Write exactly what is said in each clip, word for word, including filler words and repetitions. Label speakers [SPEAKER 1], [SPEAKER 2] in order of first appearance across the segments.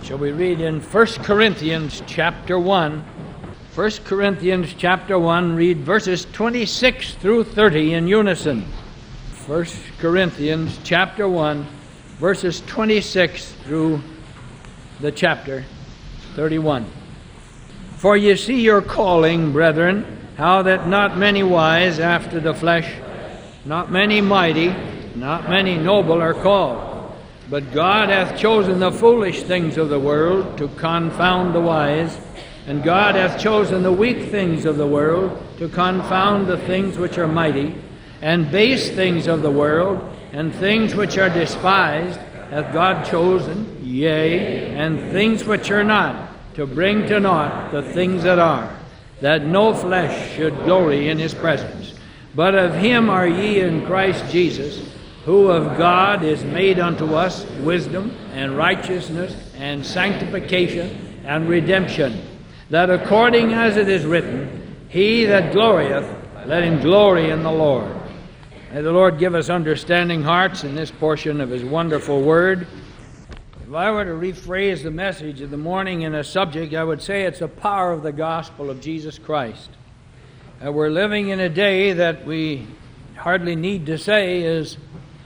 [SPEAKER 1] Shall we read in First Corinthians chapter one? First Corinthians chapter one, read verses twenty-six through thirty in unison. First Corinthians chapter one, verses twenty-six through the chapter thirty-one. For ye see your calling, brethren, how that not many wise after the flesh, not many mighty, not many noble are called. But God hath chosen the foolish things of the world to confound the wise, and God hath chosen the weak things of the world to confound the things which are mighty, and base things of the world, and things which are despised hath God chosen, yea, and things which are not, to bring to naught the things that are, that no flesh should glory in his presence. But of him are ye in Christ Jesus, who of God is made unto us wisdom and righteousness and sanctification and redemption, that according as it is written, he that glorieth, let him glory in the Lord. May the Lord give us understanding hearts in this portion of his wonderful word. If I were to rephrase the message of the morning in a subject, I would say it's the power of the gospel of Jesus Christ. Uh, we're living in a day that we hardly need to say is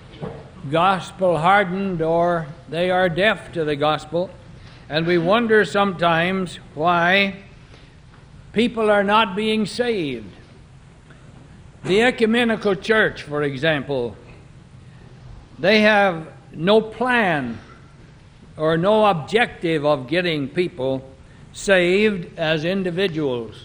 [SPEAKER 1] gospel hardened, or they are deaf to the gospel. And we wonder sometimes why people are not being saved. The ecumenical church, for example, they have no plan or no objective of getting people saved as individuals.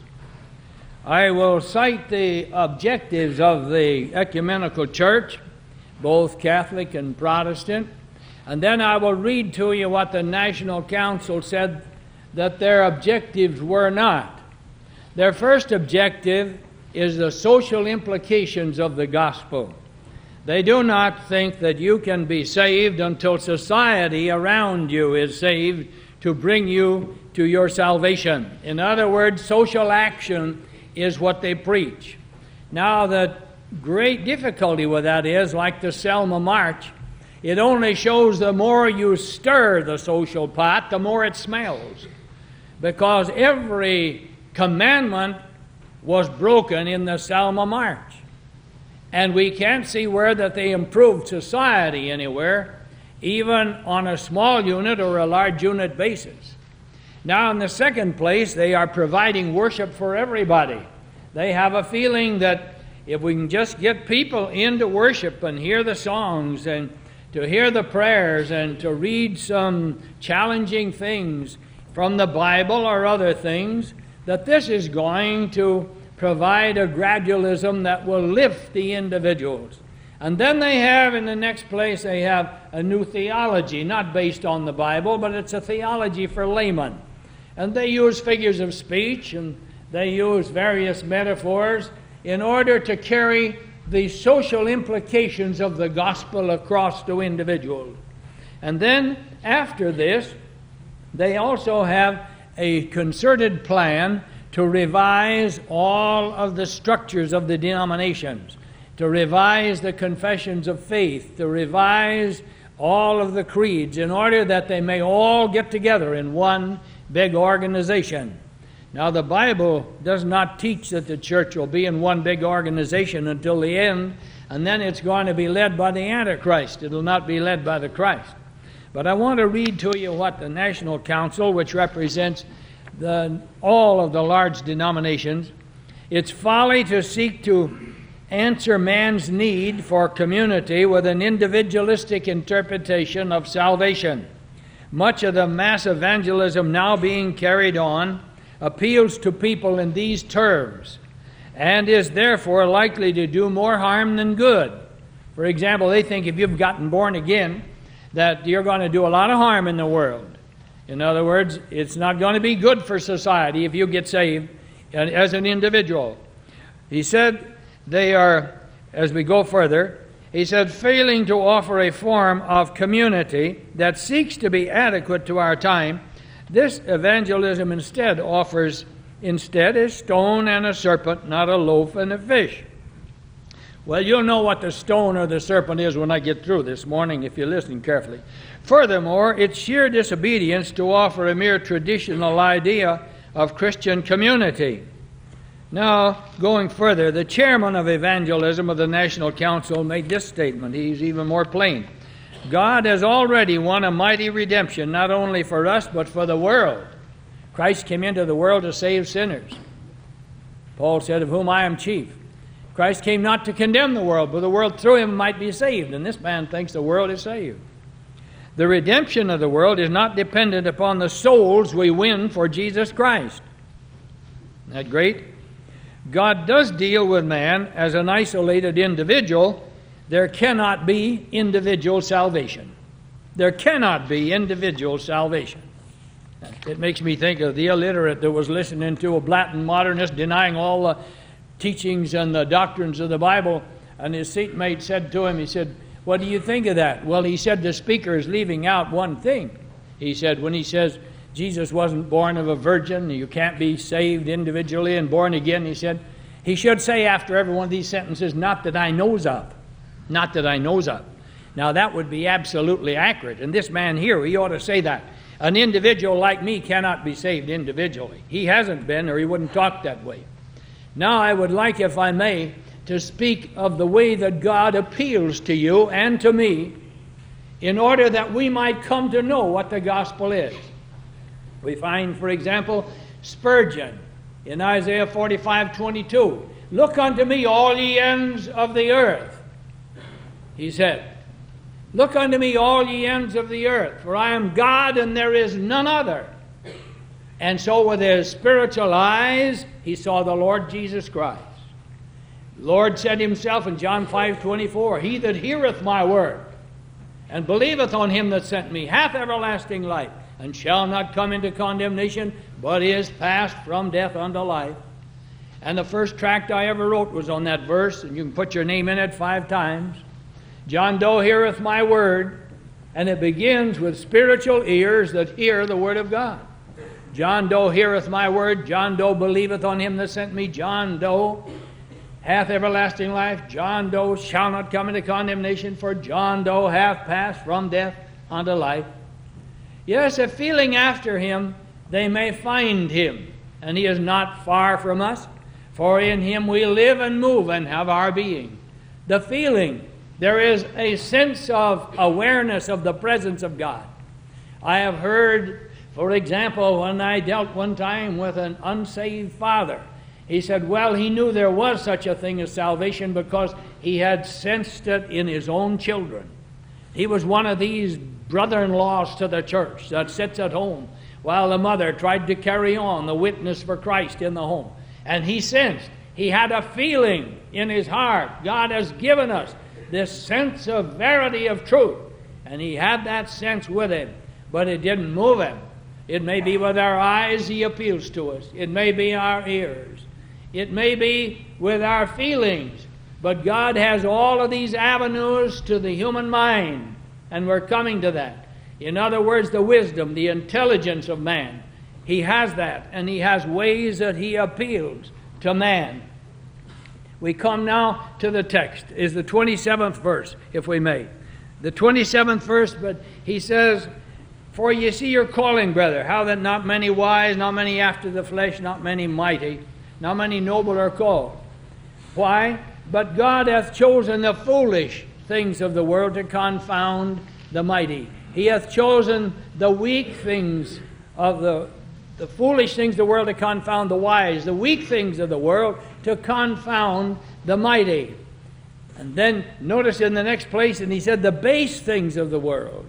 [SPEAKER 1] I will cite the objectives of the ecumenical church, both Catholic and Protestant, and then I will read to you what the National Council said that their objectives were not. Their first objective is the social implications of the gospel. They do not think that you can be saved until society around you is saved to bring you to your salvation. In other words, social action is what they preach. Now, the great difficulty with that is, like the Selma March, it only shows the more you stir the social pot, the more it smells. Because every commandment was broken in the Selma March. And we can't see where that they improved society anywhere, even on a small unit or a large unit basis. Now, in the second place, they are providing worship for everybody. They have a feeling that if we can just get people into worship and hear the songs and to hear the prayers and to read some challenging things from the Bible or other things, that this is going to provide a gradualism that will lift the individuals. And then they have, in the next place, they have a new theology, not based on the Bible, but it's a theology for laymen. And they use figures of speech and they use various metaphors in order to carry the social implications of the gospel across to individuals. And then, after this, they also have a concerted plan to revise all of the structures of the denominations, to revise the confessions of faith, to revise all of the creeds, in order that they may all get together in one big organization. Now, the Bible does not teach that the church will be in one big organization until the end, and then it's going to be led by the Antichrist. It will not be led by the Christ. But I want to read to you what the National Council, which represents the, all of the large denominations, it's folly to seek to answer man's need for community with an individualistic interpretation of salvation. Much of the mass evangelism now being carried on appeals to people in these terms and is therefore likely to do more harm than good. For example, they think if you've gotten born again that you're going to do a lot of harm in the world. In other words, it's not going to be good for society if you get saved as an individual. He said they are, as we go further, he said, failing to offer a form of community that seeks to be adequate to our time, this evangelism instead offers instead a stone and a serpent, not a loaf and a fish. Well, you'll know what the stone or the serpent is when I get through this morning, if you're listening carefully. Furthermore, it's sheer disobedience to offer a mere traditional idea of Christian community. Now, going further, the chairman of evangelism of the National Council made this statement. He's even more plain. God has already won a mighty redemption, not only for us, but for the world. Christ came into the world to save sinners. Paul said, of whom I am chief. Christ came not to condemn the world, but the world through him might be saved. And this man thinks the world is saved. The redemption of the world is not dependent upon the souls we win for Jesus Christ. Isn't that great? God does deal with man as an isolated individual. There cannot be individual salvation. There cannot be individual salvation. It makes me think of the illiterate that was listening to a blatant modernist denying all the teachings and the doctrines of the Bible, and his seatmate said to him, he said, what do you think of that? Well, he said, the speaker is leaving out one thing. He said, when he says Jesus wasn't born of a virgin, you can't be saved individually and born again, he said, he should say after every one of these sentences, not that I knows of. Not that I knows of. Now, that would be absolutely accurate. And this man here, he ought to say that. An individual like me cannot be saved individually. He hasn't been, or he wouldn't talk that way. Now I would like, if I may, to speak of the way that God appeals to you and to me in order that we might come to know what the gospel is. We find, for example, Spurgeon in Isaiah forty-five twenty-two. Look unto me, all ye ends of the earth, he said. Look unto me, all ye ends of the earth, for I am God and there is none other. And so with his spiritual eyes, he saw the Lord Jesus Christ. The Lord said himself in John five twenty-four, he that heareth my word and believeth on him that sent me hath everlasting life, and shall not come into condemnation, but is passed from death unto life. And the first tract I ever wrote was on that verse, and you can put your name in it five times. John Doe heareth my word, and it begins with spiritual ears that hear the word of God. John Doe heareth my word. John Doe believeth on him that sent me. John Doe hath everlasting life. John Doe shall not come into condemnation, for John Doe hath passed from death unto life. Yes, if feeling after him, they may find him, and he is not far from us, for in him we live and move and have our being. The feeling, there is a sense of awareness of the presence of God. I have heard, for example, when I dealt one time with an unsaved father, he said, well, he knew there was such a thing as salvation because he had sensed it in his own children. He was one of these brother-in-laws to the church that sits at home while the mother tried to carry on the witness for Christ in the home. And he sensed, he had a feeling in his heart. God has given us this sense of verity of truth. And he had that sense with him, but it didn't move him. It may be with our eyes he appeals to us. It may be our ears. It may be with our feelings. But God has all of these avenues to the human mind, and we're coming to that. In other words, the wisdom, the intelligence of man. He has that, and he has ways that he appeals to man. We come now to the text. Is the twenty-seventh verse, if we may. The twenty-seventh verse, but he says, for ye see your calling, brother, how that not many wise, not many after the flesh, not many mighty, not many noble are called. Why? But God hath chosen the foolish things of the world to confound the mighty. He hath chosen the weak things of the, the foolish things of the world to confound the wise, the weak things of the world to confound the mighty. And then notice in the next place, and he said the base things of the world,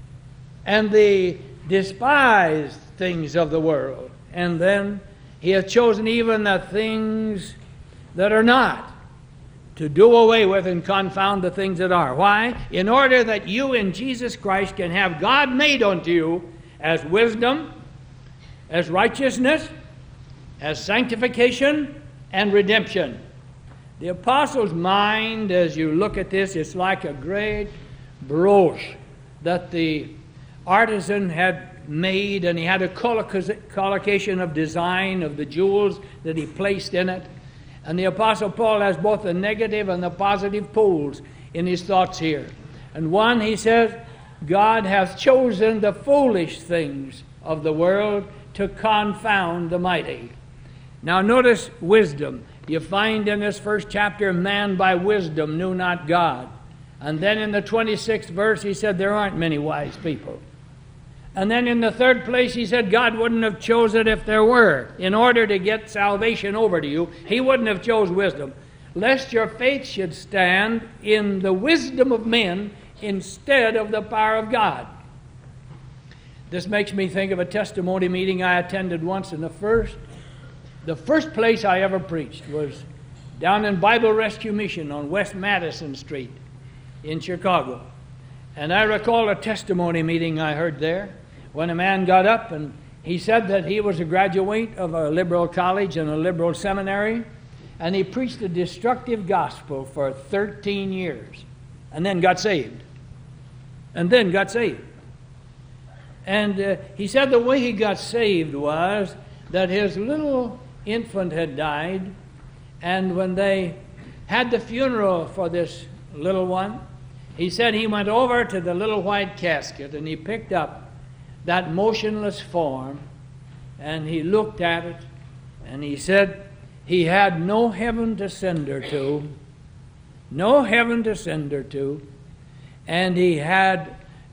[SPEAKER 1] and the despised things of the world. And then he hath chosen even the things that are not, to do away with and confound the things that are. Why? In order that you in Jesus Christ can have God made unto you as wisdom, as righteousness, as sanctification, and redemption. The apostle's mind, as you look at this, is like a great brooch that the artisan had made, and he had a collocation of design of the jewels that he placed in it. And the Apostle Paul has both the negative and the positive poles in his thoughts here. And one, he says, God hath chosen the foolish things of the world to confound the mighty. Now notice wisdom. You find in this first chapter, man by wisdom knew not God. And then in the twenty-sixth verse, he said there aren't many wise people. And then in the third place, he said God wouldn't have chosen if there were. In order to get salvation over to you, he wouldn't have chose wisdom. Lest your faith should stand in the wisdom of men instead of the power of God. This makes me think of a testimony meeting I attended once. In the first, the first place I ever preached was down in Bible Rescue Mission on West Madison Street in Chicago. And I recall a testimony meeting I heard there when a man got up and he said that he was a graduate of a liberal college and a liberal seminary, and he preached a destructive gospel for thirteen years and then got saved. And then got saved. And uh, he said the way he got saved was that his little infant had died, and when they had the funeral for this little one, he said he went over to the little white casket and he picked up that motionless form and he looked at it and he said he had no heaven to send her to, no heaven to send her to, and he had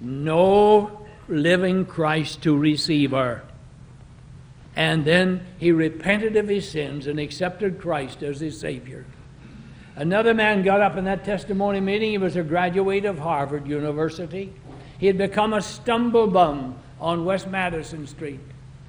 [SPEAKER 1] no living Christ to receive her. And then he repented of his sins and accepted Christ as his Savior. Another man got up in that testimony meeting. He was a graduate of Harvard University. He had become a stumblebum on West Madison Street.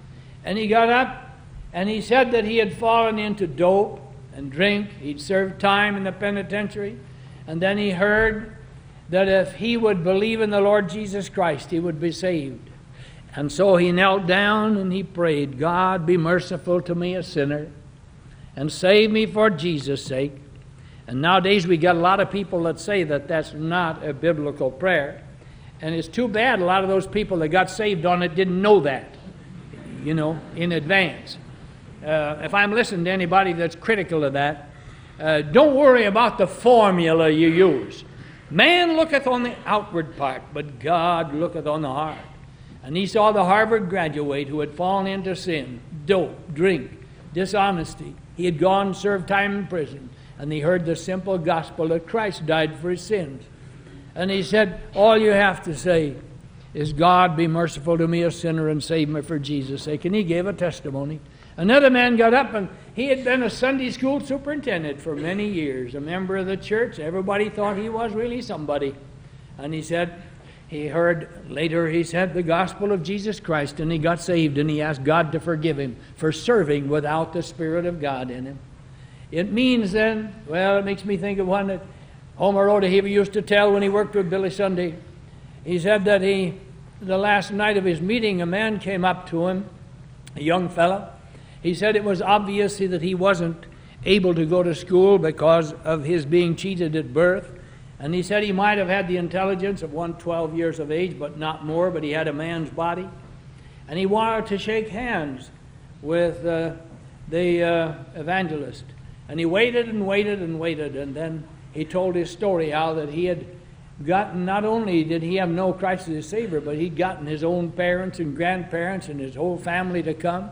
[SPEAKER 1] And he got up and he said that he had fallen into dope and drink. He'd served time in the penitentiary. And then he heard that if he would believe in the Lord Jesus Christ, he would be saved. And so he knelt down and he prayed, God, be merciful to me, a sinner, and save me for Jesus' sake. And nowadays we got a lot of people that say that that's not a biblical prayer. And it's too bad a lot of those people that got saved on it didn't know that, you know, in advance. Uh, if I'm listening to anybody that's critical of that, uh, don't worry about the formula you use. Man looketh on the outward part, but God looketh on the heart. And he saw the Harvard graduate who had fallen into sin, dope, drink, dishonesty. He had gone and served time in prison. And he heard the simple gospel that Christ died for his sins. And he said, all you have to say is, God, be merciful to me, a sinner, and save me for Jesus' sake. And he gave a testimony. Another man got up, and he had been a Sunday school superintendent for many years, a member of the church. Everybody thought he was really somebody. And he said, he heard, later he said, the gospel of Jesus Christ, and he got saved, and he asked God to forgive him for serving without the Spirit of God in him. It means then, well, it makes me think of one that Homer Oldham used to tell when he worked with Billy Sunday. He said that he, the last night of his meeting, a man came up to him, a young fellow. He said it was obvious that he wasn't able to go to school because of his being cheated at birth. And he said he might have had the intelligence of one twelve years of age, but not more, but he had a man's body. And he wanted to shake hands with uh, the uh, evangelist. And he waited and waited and waited, and then he told his story how that he had gotten, not only did he have no Christ as his Savior, but he'd gotten his own parents and grandparents and his whole family to come.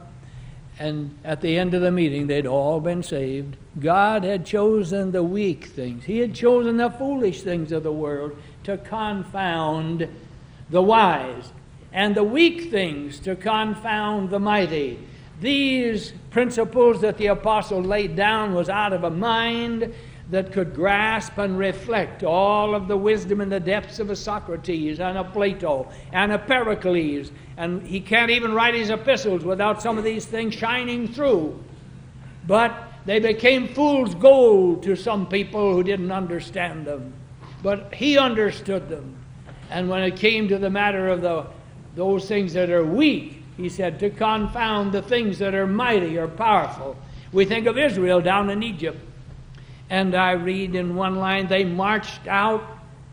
[SPEAKER 1] And at the end of the meeting, they'd all been saved. God had chosen the weak things. He had chosen the foolish things of the world to confound the wise, and the weak things to confound the mighty. These principles that the apostle laid down was out of a mind that could grasp and reflect all of the wisdom in the depths of a Socrates and a Plato and a Pericles. And he can't even write his epistles without some of these things shining through. But they became fool's gold to some people who didn't understand them. But he understood them. And when it came to the matter of the those things that are weak, he said, to confound the things that are mighty or powerful. We think of Israel down in Egypt. And I read in one line, they marched out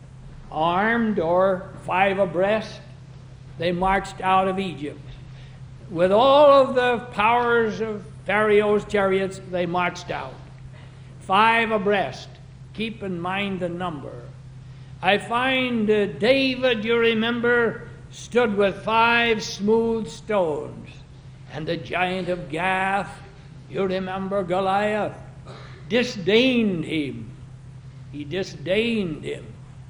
[SPEAKER 1] armed or five abreast. They marched out of Egypt. With all of the powers of Pharaoh's chariots, they marched out. five abreast. Keep in mind the number. I find uh, David, you remember, stood with five smooth stones. And the giant of Gath, you remember Goliath, disdained him. He disdained him.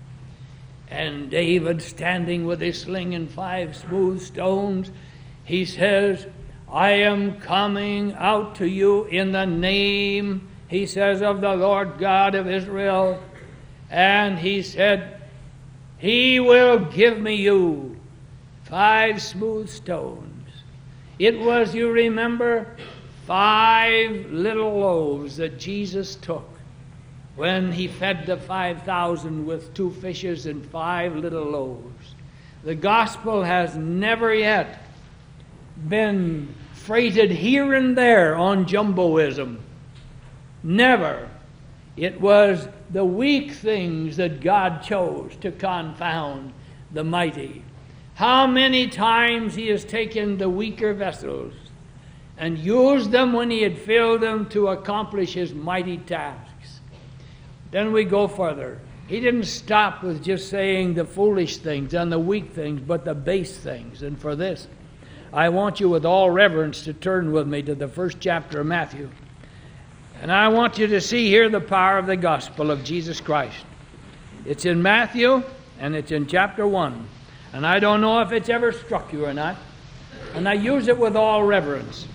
[SPEAKER 1] And David, standing with his sling and five smooth stones, he says, I am coming out to you in the name, he says, of the Lord God of Israel. And he said, he will give me you five smooth stones. It was, you remember, five little loaves that Jesus took when he fed the five thousand with two fishes and five little loaves. The gospel has never yet been freighted here and there on jumboism. Never. It was the weak things that God chose to confound the mighty. How many times he has taken the weaker vessels and used them when he had filled them to accomplish his mighty tasks. Then we go further. He didn't stop with just saying the foolish things and the weak things, but the base things. And for this, I want you with all reverence to turn with me to the first chapter of Matthew. And I want you to see here the power of the gospel of Jesus Christ. It's in Matthew, and it's in chapter one. And I don't know if it's ever struck you or not. And I use it with all reverence.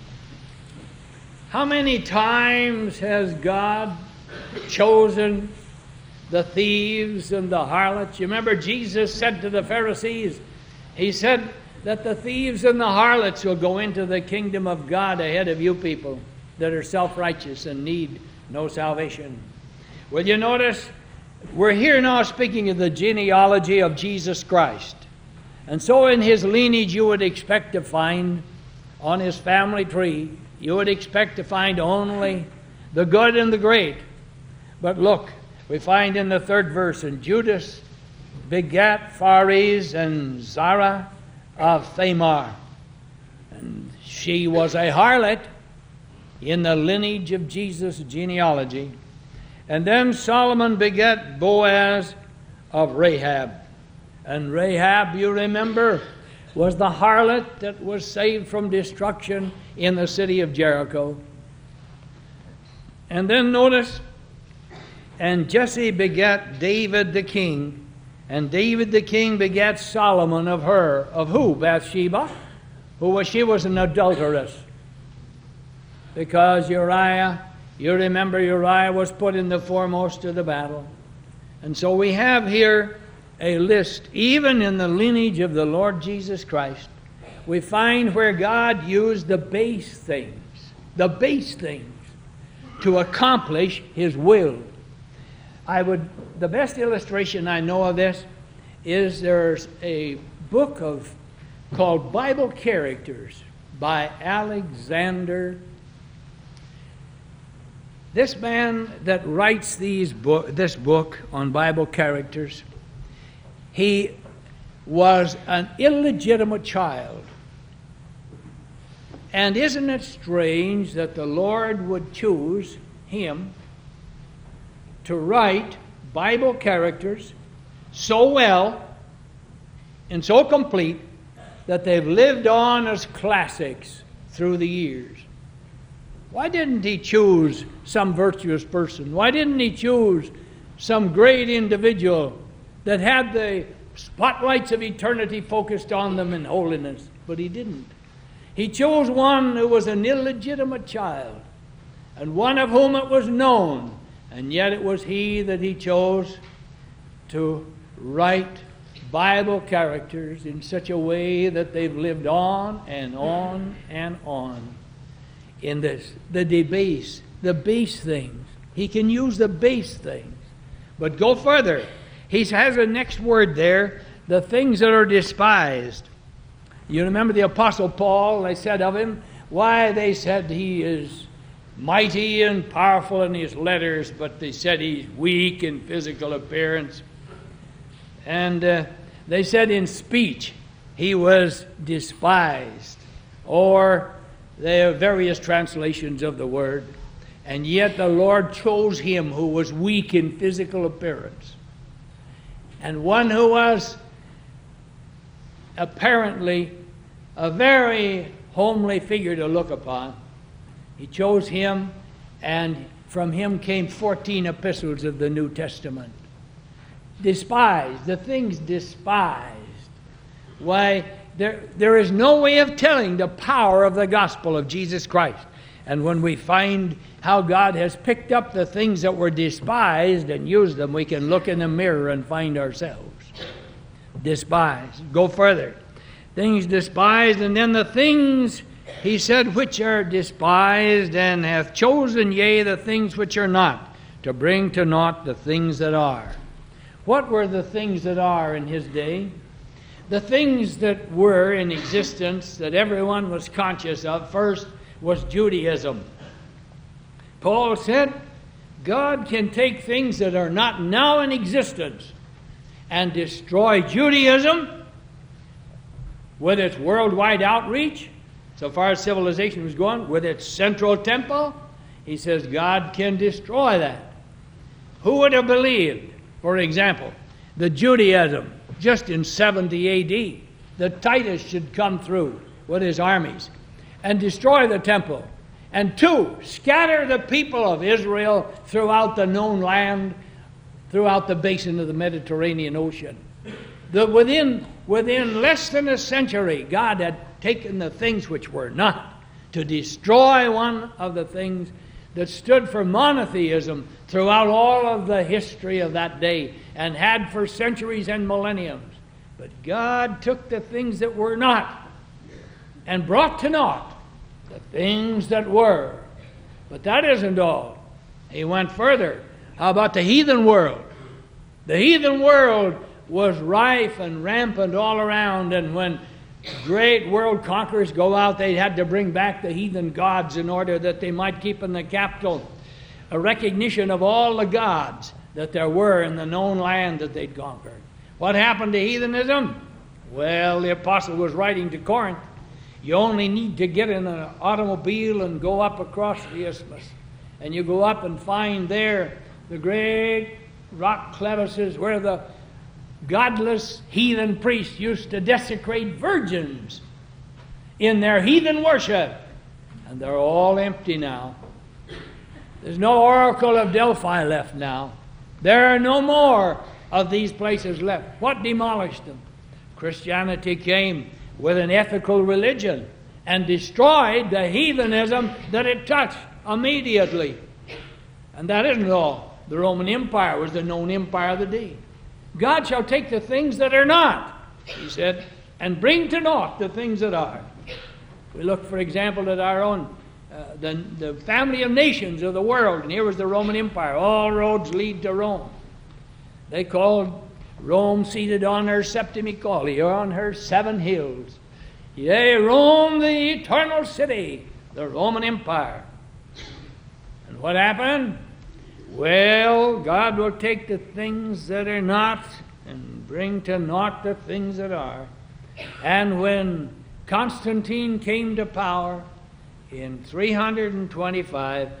[SPEAKER 1] How many times has God chosen the thieves and the harlots? You remember Jesus said to the Pharisees, he said that the thieves and the harlots will go into the kingdom of God ahead of you people that are self-righteous and need no salvation. Well, you notice, we're here now speaking of the genealogy of Jesus Christ. And so in his lineage you would expect to find, on his family tree, you would expect to find only the good and the great. But look, we find in the third verse, and Judas begat Phares and Zara of Thamar. And she was a harlot in the lineage of Jesus' genealogy. And then Solomon begat Boaz of Rahab. And Rahab, you remember, was the harlot that was saved from destruction in the city of Jericho. And then notice, and Jesse begat David the king, and David the king begat Solomon of her. Of who? Bathsheba? Who was she? Was an adulteress. Because Uriah, you remember Uriah was put in the foremost of the battle. And so we have here a list, even in the lineage of the Lord Jesus Christ, we find where God used the base things, the base things, to accomplish his will. I would, the best illustration I know of this is there's a book of called Bible Characters by Alexander. This man that writes these book, this book on Bible characters, he was an illegitimate child. And isn't it strange that the Lord would choose him to write Bible characters so well and so complete that they've lived on as classics through the years? Why didn't he choose some virtuous person? Why didn't he choose some great individual that had the spotlights of eternity focused on them in holiness? But he didn't. He chose one who was an illegitimate child, and one of whom it was known, and yet it was he that he chose to write Bible characters in such a way that they've lived on and on and on in this, the debase, the base things. He can use the base things. But go further. He has a next word there, the things that are despised. You remember the Apostle Paul, they said of him, why, they said he is mighty and powerful in his letters, but they said he's weak in physical appearance. And uh, they said in speech he was despised, or there are various translations of the word. And yet the Lord chose him who was weak in physical appearance, and one who was apparently a very homely figure to look upon. He chose him, and from him came fourteen epistles of the New Testament. Despised, the things despised. Why, there, there is no way of telling the power of the gospel of Jesus Christ. And when we find how God has picked up the things that were despised and used them, we can look in the mirror and find ourselves despised. Go further. Things despised, and then the things, he said, which are despised, and hath chosen, yea, the things which are not, to bring to naught the things that are. What were the things that are in his day? The things that were in existence that everyone was conscious of, first was Judaism. Paul said, God can take things that are not now in existence and destroy Judaism with its worldwide outreach, so far as civilization was going, with its central temple. He says God can destroy that. Who would have believed, for example, the Judaism just in seventy A D, that Titus should come through with his armies and destroy the temple, and two, scatter the people of Israel throughout the known land, throughout the basin of the Mediterranean Ocean. The, within, within less than a century, God had taken the things which were not to destroy one of the things that stood for monotheism throughout all of the history of that day and had for centuries and millenniums. But God took the things that were not and brought to naught the things that were. But that isn't all. He went further. How about the heathen world? The heathen world was rife and rampant all around, and when great world conquerors go out, they had to bring back the heathen gods in order that they might keep in the capital a recognition of all the gods that there were in the known land that they'd conquered. What happened to heathenism? Well, the apostle was writing to Corinth. You only need to get in an automobile and go up across the isthmus. And you go up and find there the great rock crevices where the godless heathen priests used to desecrate virgins in their heathen worship. And they're all empty now. There's no Oracle of Delphi left now. There are no more of these places left. What demolished them? Christianity came with an ethical religion and destroyed the heathenism that it touched immediately. And that isn't all. The Roman Empire was the known empire of the day. God shall take the things that are not, he said, and bring to naught the things that are. We look, for example, at our own, uh, the, the family of nations of the world, and here was the Roman Empire. All roads lead to Rome. They called Rome seated on her septimicoli, or on her seven hills. Yea, Rome, the eternal city, the Roman Empire. And what happened? Well, God will take the things that are not and bring to naught the things that are. And when Constantine came to power in three hundred twenty-five,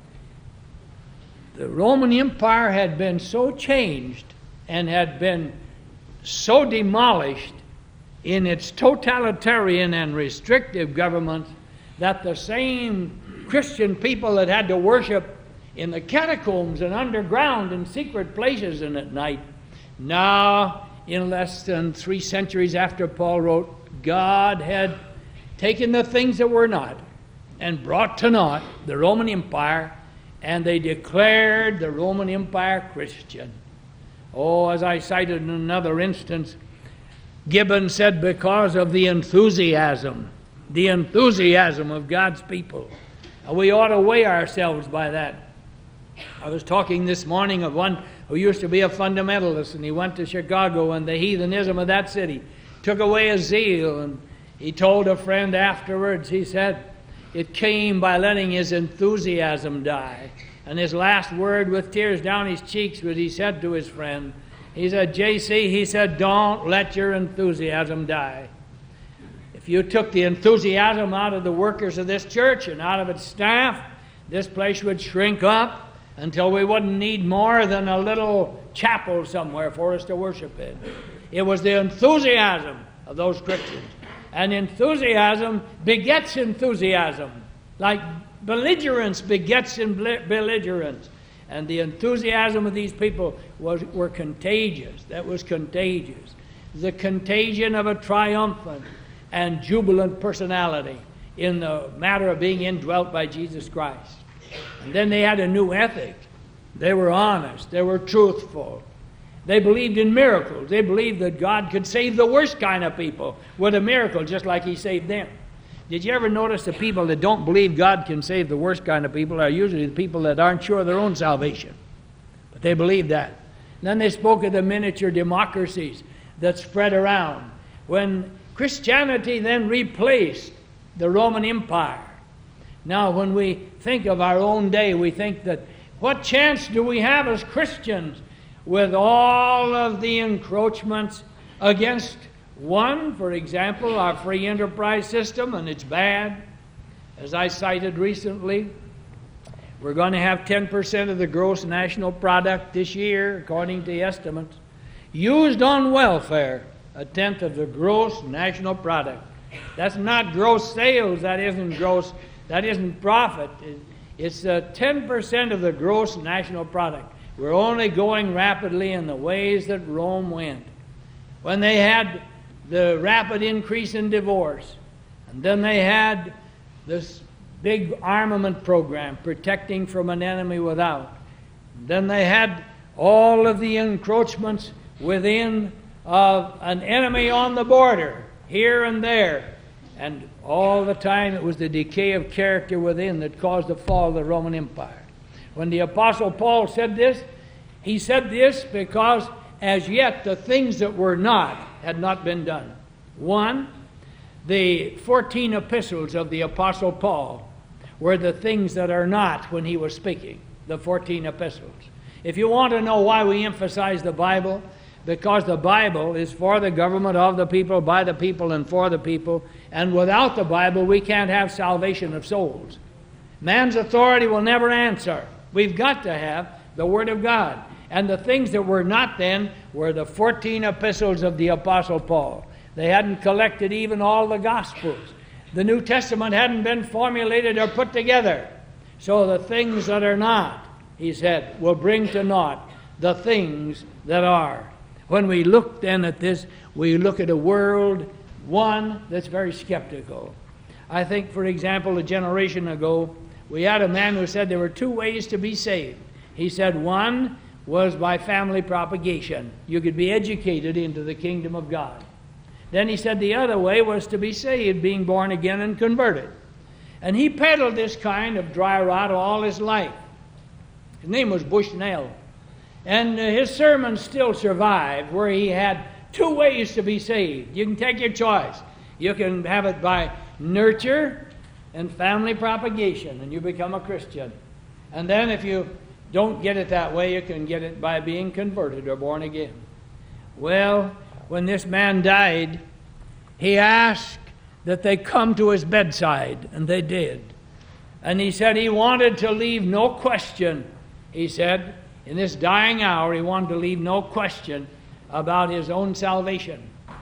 [SPEAKER 1] the Roman Empire had been so changed and had been so demolished in its totalitarian and restrictive government that the same Christian people that had to worship in the catacombs and underground and secret places and at night, now, in less than three centuries after Paul wrote, God had taken the things that were not and brought to naught the Roman Empire, and they declared the Roman Empire Christian. Oh, as I cited in another instance, Gibbon said, because of the enthusiasm, the enthusiasm of God's people. And we ought to weigh ourselves by that. I was talking this morning of one who used to be a fundamentalist, and he went to Chicago, and the heathenism of that city took away his zeal. And he told a friend afterwards, he said, it came by letting his enthusiasm die. And his last word with tears down his cheeks was he said to his friend, he said, J C, he said, don't let your enthusiasm die. If you took the enthusiasm out of the workers of this church and out of its staff, this place would shrink up until we wouldn't need more than a little chapel somewhere for us to worship in. It was the enthusiasm of those Christians. And enthusiasm begets enthusiasm, like belligerence begets belligerence. And the enthusiasm of these people was were contagious. That was contagious. The contagion of a triumphant and jubilant personality in the matter of being indwelt by Jesus Christ. And then they had a new ethic. They were honest. They were truthful. They believed in miracles. They believed that God could save the worst kind of people with a miracle, just like He saved them. Did you ever notice the people that don't believe God can save the worst kind of people are usually the people that aren't sure of their own salvation? But they believe that. And then they spoke of the miniature democracies that spread around. When Christianity then replaced the Roman Empire. Now, when we think of our own day, we think that what chance do we have as Christians with all of the encroachments against one, for example, our free enterprise system, and it's bad. As I cited recently, we're going to have ten percent of the gross national product this year, according to the estimates, used on welfare, a tenth of the gross national product. That's not gross sales, that isn't gross, that isn't profit. It's uh, ten percent of the gross national product. We're only going rapidly in the ways that Rome went. When they had the rapid increase in divorce, and then they had this big armament program protecting from an enemy without. And then they had all of the encroachments within of an enemy on the border, here and there. And all the time it was the decay of character within that caused the fall of the Roman Empire. When the Apostle Paul said this, he said this because as yet the things that were not had not been done. One, the fourteen epistles of the Apostle Paul were the things that are not when he was speaking, the fourteen epistles. If you want to know why we emphasize the Bible, because the Bible is for the government of the people, by the people, and for the people, and without the Bible we can't have salvation of souls. Man's authority will never answer. We've got to have the Word of God. And the things that were not then were the fourteen epistles of the Apostle Paul. They hadn't collected even all the Gospels. The New Testament hadn't been formulated or put together. So the things that are not, he said, will bring to naught the things that are. When we look then at this, we look at a world, one, that's very skeptical. I think, for example, a generation ago, we had a man who said there were two ways to be saved. He said one was by family propagation. You could be educated into the kingdom of God. Then he said the other way was to be saved, being born again and converted. And he peddled this kind of dry rot all his life. His name was Bushnell. And uh, his sermons still survive, where he had two ways to be saved. You can take your choice. You can have it by nurture and family propagation, and you become a Christian. And then if you don't get it that way, you can get it by being converted or born again. Well, when this man died, he asked that they come to his bedside, and they did. And he said he wanted to leave no question. He said, in this dying hour, he wanted to leave no question about his own salvation.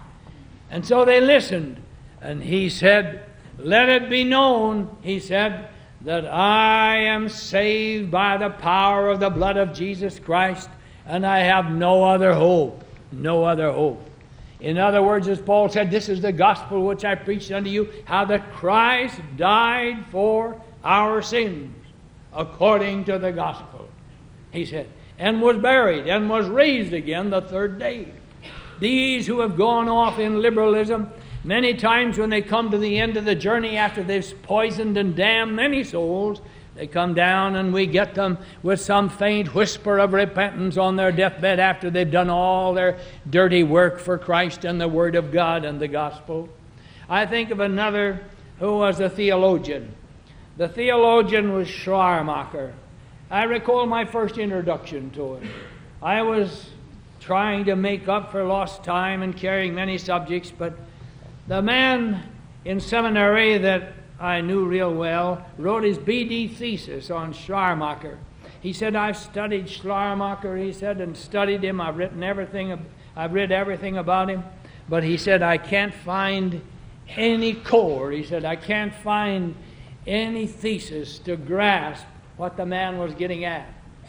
[SPEAKER 1] And so they listened, and he said, let it be known, he said, that I am saved by the power of the blood of Jesus Christ, and I have no other hope, no other hope. In other words, as Paul said, this is the gospel which I preached unto you, how that Christ died for our sins, according to the gospel, he said, and was buried, and was raised again the third day. These who have gone off in liberalism, many times when they come to the end of the journey after they've poisoned and damned many souls, they come down and we get them with some faint whisper of repentance on their deathbed after they've done all their dirty work for Christ and the Word of God and the gospel. I think of another who was a theologian. The theologian was Schleiermacher. I recall my first introduction to him. I was trying to make up for lost time and carrying many subjects, but the man in seminary that I knew real well, wrote his B D thesis on Schleiermacher. He said, I've studied Schleiermacher, he said, and studied him. I've written everything, I've read everything about him. But he said, I can't find any core. He said, I can't find any thesis to grasp what the man was getting at.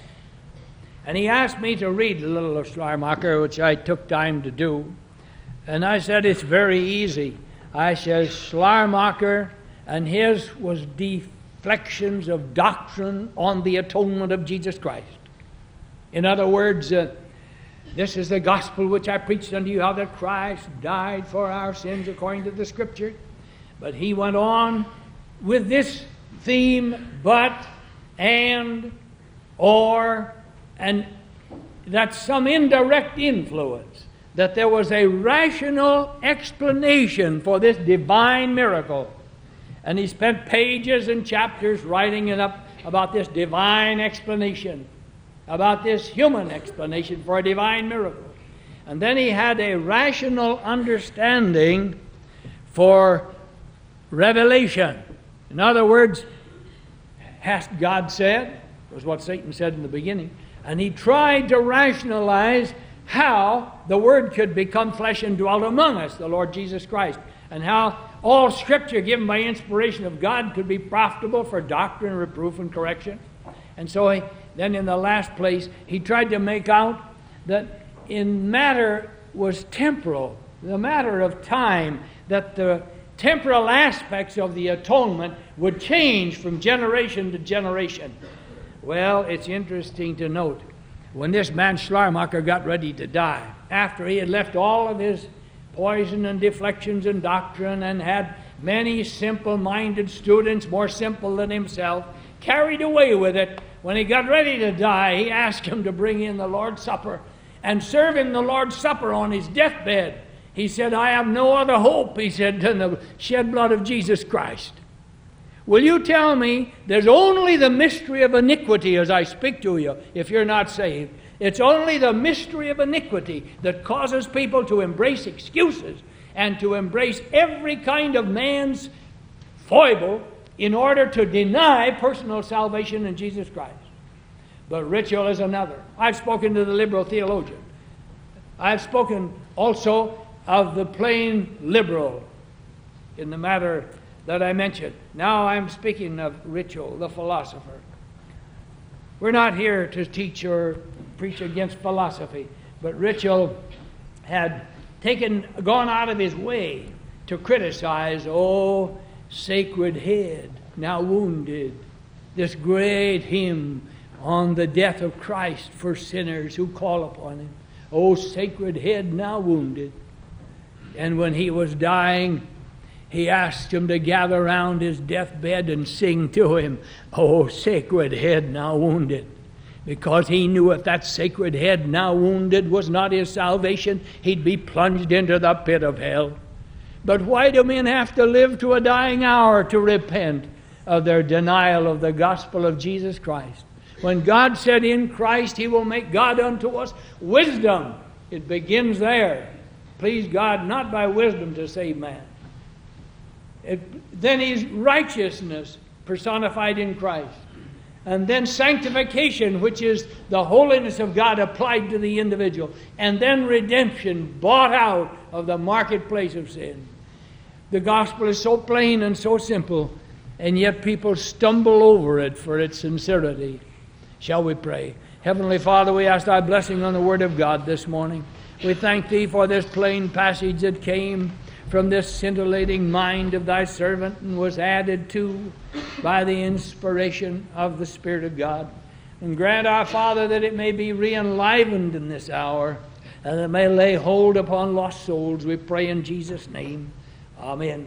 [SPEAKER 1] And he asked me to read a little of Schleiermacher, which I took time to do. And I said, it's very easy. I said, Schleiermacher and his was deflections of doctrine on the atonement of Jesus Christ. In other words, uh, this is the gospel which I preached unto you, how that Christ died for our sins according to the Scripture. But he went on with this theme, but, and, or, and that's some indirect influence, that there was a rational explanation for this divine miracle. And he spent pages and chapters writing it up about this divine explanation, about this human explanation for a divine miracle. And then he had a rational understanding for revelation. In other words, hath God said, was what Satan said in the beginning. And he tried to rationalize how the Word could become flesh and dwell among us, the Lord Jesus Christ, and how all Scripture given by inspiration of God could be profitable for doctrine, reproof, and correction. And so he, then in the last place, he tried to make out that in matter was temporal, the matter of time, that the temporal aspects of the atonement would change from generation to generation. Well, it's interesting to note, when this man Schleiermacher got ready to die, after he had left all of his poison and deflections and doctrine and had many simple-minded students, more simple than himself, carried away with it, when he got ready to die, he asked him to bring in the Lord's Supper and serve him the Lord's Supper on his deathbed. He said, I have no other hope, he said, than the shed blood of Jesus Christ. Will you tell me there's only the mystery of iniquity as I speak to you if you're not saved? It's only the mystery of iniquity that causes people to embrace excuses and to embrace every kind of man's foible in order to deny personal salvation in Jesus Christ. But ritual is another. I've spoken to the liberal theologian. I've spoken also of the plain liberal in the matter that I mentioned. Now I'm speaking of ritual, the philosopher. We're not here to teach or preach against philosophy, but ritual had taken, gone out of his way to criticize, oh, sacred head, now wounded, this great hymn on the death of Christ for sinners who call upon him. Oh, sacred head, now wounded. And when he was dying, he asked him to gather round his deathbed and sing to him, oh, sacred head, now wounded. Because he knew if that sacred head, now wounded, was not his salvation, he'd be plunged into the pit of hell. But why do men have to live to a dying hour to repent of their denial of the gospel of Jesus Christ? When God said in Christ he will make God unto us wisdom, it begins there. Please God, not by wisdom to save man. It, then he's righteousness personified in Christ. And then sanctification, which is the holiness of God applied to the individual. And then redemption, bought out of the marketplace of sin. The gospel is so plain and so simple, and yet people stumble over it for its sincerity. Shall we pray? Heavenly Father, we ask thy blessing on the word of God this morning. We thank thee for this plain passage that came from this scintillating mind of thy servant and was added to by the inspiration of the Spirit of God. And grant our Father that it may be re-enlivened in this hour and it may lay hold upon lost souls, we pray in Jesus' name. Amen.